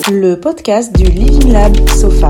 le podcast du Living Lab Sofa.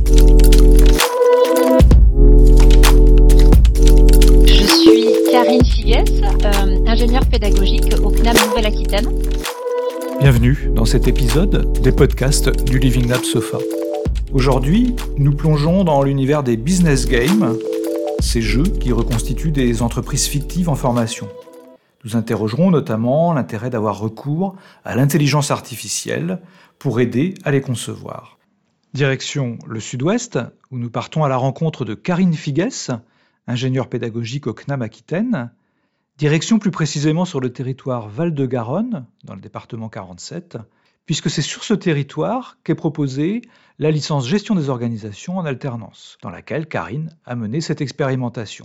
Je suis Karine Figuès, ingénieure pédagogique au CNAM Nouvelle-Aquitaine. Bienvenue dans cet épisode des podcasts du Living Lab Sofa. Aujourd'hui, nous plongeons dans l'univers des business games, ces jeux qui reconstituent des entreprises fictives en formation. Nous interrogerons notamment l'intérêt d'avoir recours à l'intelligence artificielle pour aider à les concevoir. Direction le Sud-Ouest, où nous partons à la rencontre de Karine Figuès, ingénieure pédagogique au CNAM Aquitaine. Direction plus précisément sur le territoire Val-de-Garonne, dans le département 47, puisque c'est sur ce territoire qu'est proposée la licence gestion des organisations en alternance, dans laquelle Karine a mené cette expérimentation.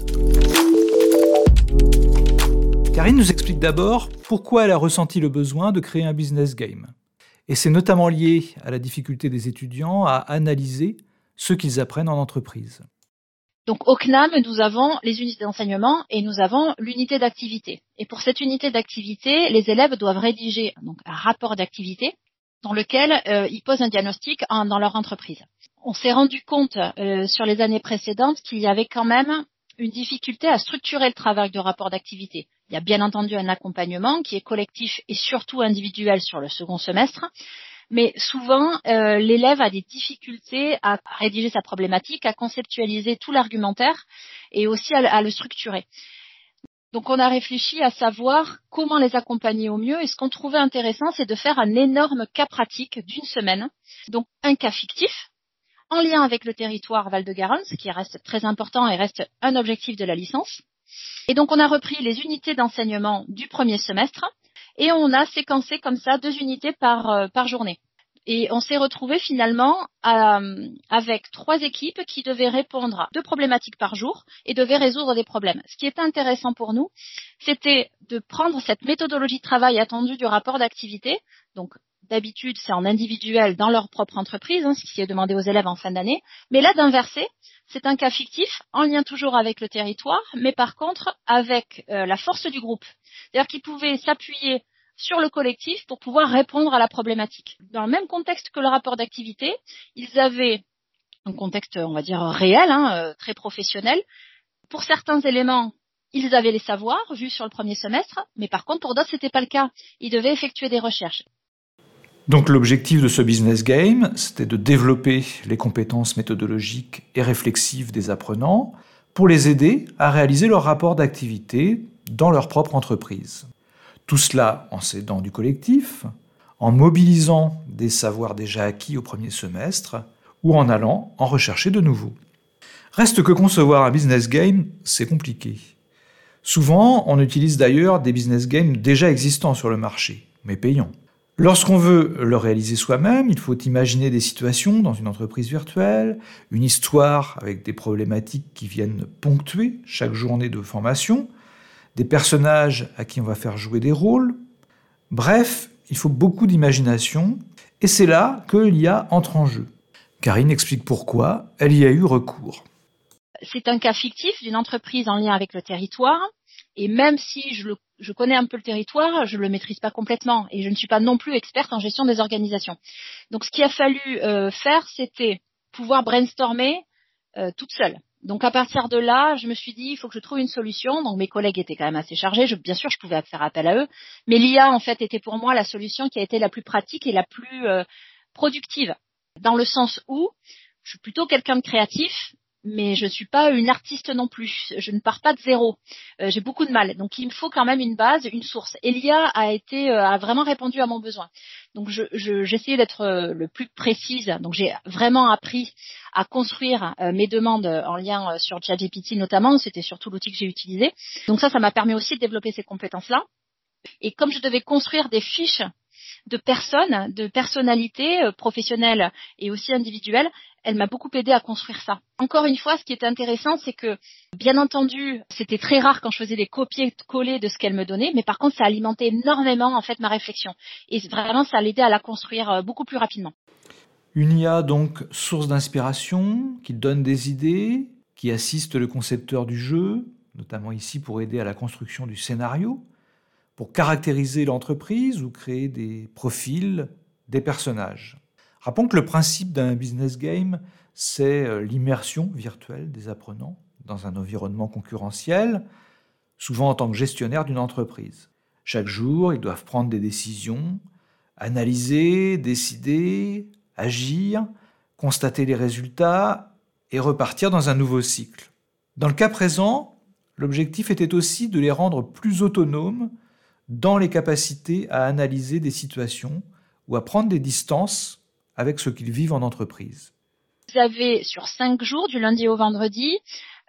Karine nous explique d'abord pourquoi elle a ressenti le besoin de créer un business game. Et c'est notamment lié à la difficulté des étudiants à analyser ce qu'ils apprennent en entreprise. Donc au CNAM, nous avons les unités d'enseignement et nous avons l'unité d'activité. Et pour cette unité d'activité, les élèves doivent rédiger donc un rapport d'activité dans lequel ils posent un diagnostic dans leur entreprise. On s'est rendu compte sur les années précédentes qu'il y avait quand même une difficulté à structurer le travail de rapport d'activité. Il y a bien entendu un accompagnement qui est collectif et surtout individuel sur le second semestre. Mais souvent, l'élève a des difficultés à rédiger sa problématique, à conceptualiser tout l'argumentaire et aussi à le structurer. Donc, on a réfléchi à savoir comment les accompagner au mieux. Et ce qu'on trouvait intéressant, c'est de faire un énorme cas pratique d'une semaine. Donc, un cas fictif en lien avec le territoire Val-de-Garonne, ce qui reste très important et reste un objectif de la licence. Et donc, on a repris les unités d'enseignement du premier semestre. Et on a séquencé comme ça 2 unités par journée. Et on s'est retrouvé finalement avec 3 équipes qui devaient répondre à 2 problématiques par jour et devaient résoudre des problèmes. Ce qui était intéressant pour nous, c'était de prendre cette méthodologie de travail attendue du rapport d'activité. Donc d'habitude, c'est en individuel dans leur propre entreprise, ce qui est demandé aux élèves en fin d'année. Mais là, d'inverser, c'est un cas fictif, en lien toujours avec le territoire, mais par contre avec la force du groupe. C'est-à-dire qu'ils pouvaient s'appuyer sur le collectif pour pouvoir répondre à la problématique. Dans le même contexte que le rapport d'activité, ils avaient un contexte, on va dire, réel, très professionnel. Pour certains éléments, ils avaient les savoirs vus sur le premier semestre, mais par contre, pour d'autres, c'était pas le cas. Ils devaient effectuer des recherches. Donc l'objectif de ce business game, c'était de développer les compétences méthodologiques et réflexives des apprenants pour les aider à réaliser leur rapport d'activité dans leur propre entreprise. Tout cela en s'aidant du collectif, en mobilisant des savoirs déjà acquis au premier semestre ou en allant en rechercher de nouveaux. Reste que concevoir un business game, c'est compliqué. Souvent, on utilise d'ailleurs des business games déjà existants sur le marché, mais payants. Lorsqu'on veut le réaliser soi-même, il faut imaginer des situations dans une entreprise virtuelle, une histoire avec des problématiques qui viennent ponctuer chaque journée de formation, des personnages à qui on va faire jouer des rôles. Bref, il faut beaucoup d'imagination, et c'est là que l'IA entre en jeu. Karine explique pourquoi elle y a eu recours. C'est un cas fictif d'une entreprise en lien avec le territoire, et même si je connais un peu le territoire, je ne le maîtrise pas complètement, et je ne suis pas non plus experte en gestion des organisations. Donc ce qu'il a fallu faire, c'était pouvoir brainstormer toute seule. Donc à partir de là, je me suis dit, il faut que je trouve une solution. Donc mes collègues étaient quand même assez chargés. Bien sûr, je pouvais faire appel à eux. Mais l'IA, en fait, était pour moi la solution qui a été la plus pratique et la plus productive. Dans le sens où je suis plutôt quelqu'un de créatif, mais je ne suis pas une artiste non plus. Je ne pars pas de zéro. J'ai beaucoup de mal. Donc il me faut quand même une base, une source. Et l'IA a vraiment répondu à mon besoin. Donc j'essayais d'être le plus précise. Donc j'ai vraiment appris à construire mes demandes en lien sur ChatGPT notamment. C'était surtout l'outil que j'ai utilisé. Donc ça m'a permis aussi de développer ces compétences-là. Et comme je devais construire des fiches de personnes, de personnalités professionnelles et aussi individuelles, elle m'a beaucoup aidé à construire ça. Encore une fois, ce qui était intéressant, c'est que, bien entendu, c'était très rare quand je faisais des copier-coller de ce qu'elle me donnait, mais par contre, ça alimentait énormément en fait ma réflexion. Et vraiment, ça l'aidait à la construire beaucoup plus rapidement. Une IA donc source d'inspiration, qui donne des idées, qui assiste le concepteur du jeu, notamment ici pour aider à la construction du scénario, pour caractériser l'entreprise ou créer des profils des personnages. Rappelons que le principe d'un business game, c'est l'immersion virtuelle des apprenants dans un environnement concurrentiel, souvent en tant que gestionnaire d'une entreprise. Chaque jour, ils doivent prendre des décisions, analyser, décider, agir, constater les résultats et repartir dans un nouveau cycle. Dans le cas présent, l'objectif était aussi de les rendre plus autonomes dans les capacités à analyser des situations ou à prendre des distances avec ce qu'ils vivent en entreprise. Vous avez sur 5 jours, du lundi au vendredi,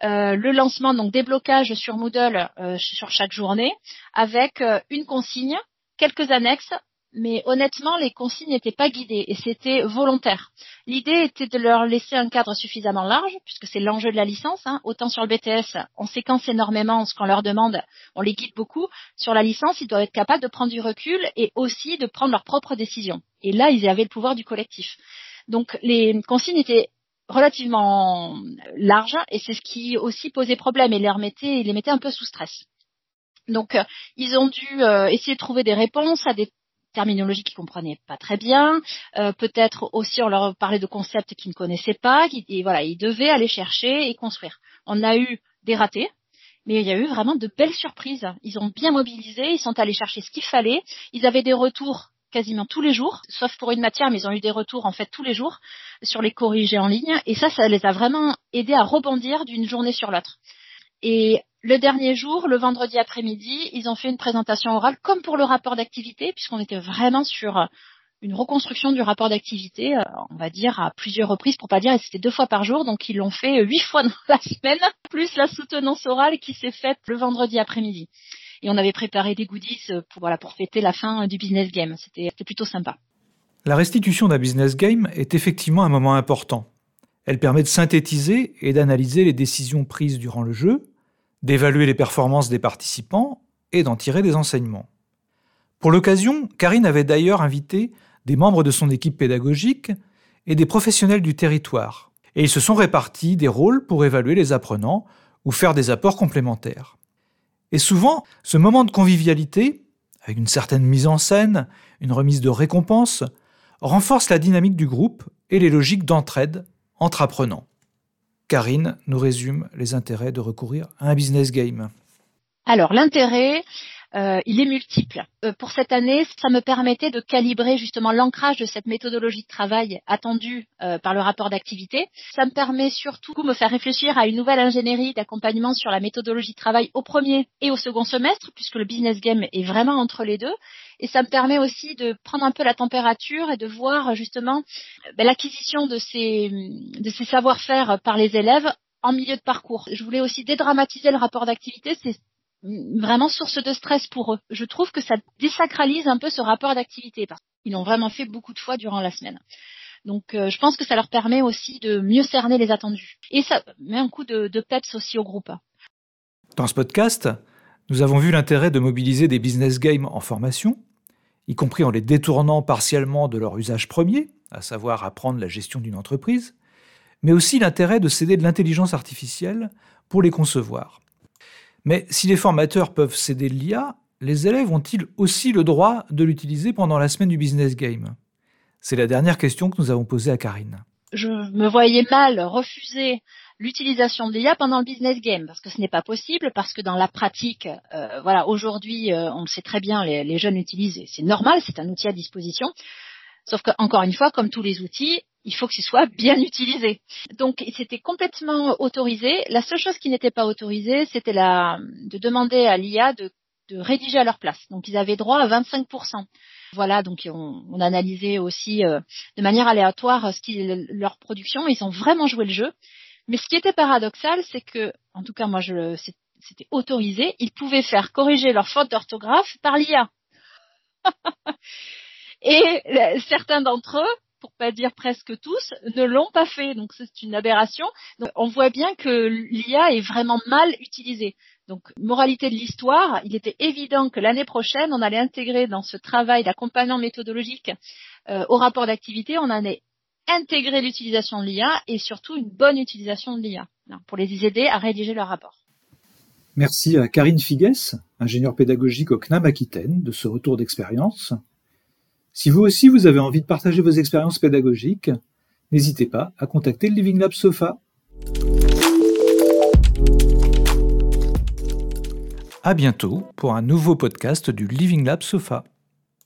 le lancement, donc déblocage sur Moodle sur chaque journée, avec une consigne, quelques annexes, mais honnêtement, les consignes n'étaient pas guidées et c'était volontaire. L'idée était de leur laisser un cadre suffisamment large, puisque c'est l'enjeu de la licence. Autant sur le BTS, on séquence énormément ce qu'on leur demande, on les guide beaucoup. Sur la licence, ils doivent être capables de prendre du recul et aussi de prendre leurs propres décisions. Et là, ils avaient le pouvoir du collectif. Donc, les consignes étaient relativement larges et c'est ce qui aussi posait problème et les mettait un peu sous stress. Donc, ils ont dû essayer de trouver des réponses à des terminologies qu'ils comprenaient pas très bien, peut-être aussi on leur parlait de concepts qu'ils ne connaissaient pas, et voilà, ils devaient aller chercher et construire. On a eu des ratés, mais il y a eu vraiment de belles surprises. Ils ont bien mobilisé, ils sont allés chercher ce qu'il fallait, ils avaient des retours quasiment tous les jours, sauf pour une matière, mais ils ont eu des retours en fait tous les jours sur les corrigés en ligne, et ça les a vraiment aidés à rebondir d'une journée sur l'autre. Et le dernier jour, le vendredi après-midi, ils ont fait une présentation orale comme pour le rapport d'activité, puisqu'on était vraiment sur une reconstruction du rapport d'activité, on va dire à plusieurs reprises, pour pas dire, et c'était 2 fois par jour, donc ils l'ont fait 8 fois dans la semaine, plus la soutenance orale qui s'est faite le vendredi après-midi. Et on avait préparé des goodies pour fêter la fin du business game. C'était plutôt sympa. La restitution d'un business game est effectivement un moment important. Elle permet de synthétiser et d'analyser les décisions prises durant le jeu, d'évaluer les performances des participants et d'en tirer des enseignements. Pour l'occasion, Karine avait d'ailleurs invité des membres de son équipe pédagogique et des professionnels du territoire, et ils se sont répartis des rôles pour évaluer les apprenants ou faire des apports complémentaires. Et souvent, ce moment de convivialité, avec une certaine mise en scène, une remise de récompenses, renforce la dynamique du groupe et les logiques d'entraide entre apprenants. Karine nous résume les intérêts de recourir à un business game. Alors, l'intérêt, il est multiple. Pour cette année, ça me permettait de calibrer justement l'ancrage de cette méthodologie de travail attendue par le rapport d'activité. Ça me permet surtout de me faire réfléchir à une nouvelle ingénierie d'accompagnement sur la méthodologie de travail au premier et au second semestre, puisque le business game est vraiment entre les deux. Et ça me permet aussi de prendre un peu la température et de voir justement l'acquisition de ces savoir-faire par les élèves en milieu de parcours. Je voulais aussi dédramatiser le rapport d'activité, c'est vraiment source de stress pour eux. Je trouve que ça désacralise un peu ce rapport d'activité parce qu'ils l'ont vraiment fait beaucoup de fois durant la semaine. Donc je pense que ça leur permet aussi de mieux cerner les attendus. Et ça met un coup de peps aussi au groupe. Dans ce podcast, nous avons vu l'intérêt de mobiliser des business games en formation, y compris en les détournant partiellement de leur usage premier, à savoir apprendre la gestion d'une entreprise, mais aussi l'intérêt de céder de l'intelligence artificielle pour les concevoir. Mais si les formateurs peuvent céder de l'IA, les élèves ont-ils aussi le droit de l'utiliser pendant la semaine du business game ? C'est la dernière question que nous avons posée à Karine. Je me voyais mal refuser l'utilisation de l'IA pendant le business game, parce que ce n'est pas possible, parce que dans la pratique, aujourd'hui, on le sait très bien, les jeunes l'utilisent, et c'est normal, c'est un outil à disposition. Sauf que, encore une fois, comme tous les outils, il faut que ce soit bien utilisé. Donc, c'était complètement autorisé. La seule chose qui n'était pas autorisée, c'était de demander à l'IA de rédiger à leur place. Donc, ils avaient droit à 25%. Voilà, donc on analysait aussi de manière aléatoire leur production. Ils ont vraiment joué le jeu. Mais ce qui était paradoxal, c'est que, en tout cas, moi, c'était autorisé. Ils pouvaient faire corriger leurs fautes d'orthographe par l'IA. Et certains d'entre eux, pour pas dire presque tous, ne l'ont pas fait. Donc c'est une aberration. Donc on voit bien que l'IA est vraiment mal utilisée. Donc moralité de l'histoire, il était évident que l'année prochaine, on allait intégrer dans ce travail d'accompagnement méthodologique au rapport d'activité, on allait intégrer l'utilisation de l'IA et surtout une bonne utilisation de l'IA pour les aider à rédiger leur rapport. Merci à Karine Figuès, ingénieure pédagogique au CNAM Aquitaine, de ce retour d'expérience. Si vous aussi vous avez envie de partager vos expériences pédagogiques, n'hésitez pas à contacter le Living Lab SOFA. À bientôt pour un nouveau podcast du Living Lab SOFA.